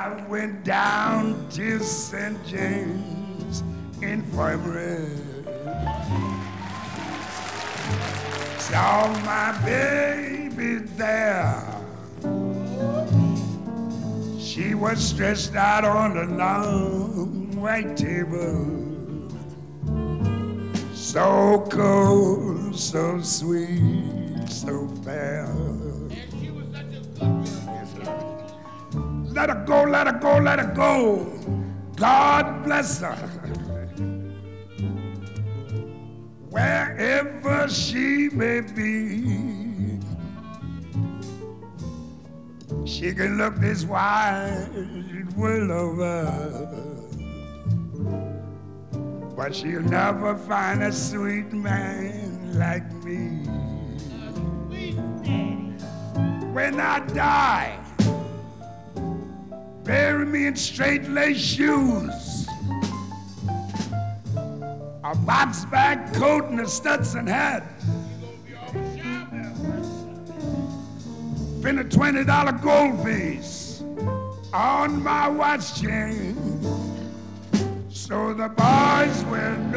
I went down to St. James Infirmary. Saw my baby there. She was stretched out on a long white table. So cold, so sweet, so fair. And she was such a good girl. Let her go, let her go, let her go. God bless her. Wherever she may be, she can look this wide world over, but she'll never find a sweet man like me. Sweet daddy. When I die, bury me in straight lace shoes, a box bag coat and a Stetson hat. You gonna be all sharp now. Pin a $20 gold piece on my watch chain, so the boys will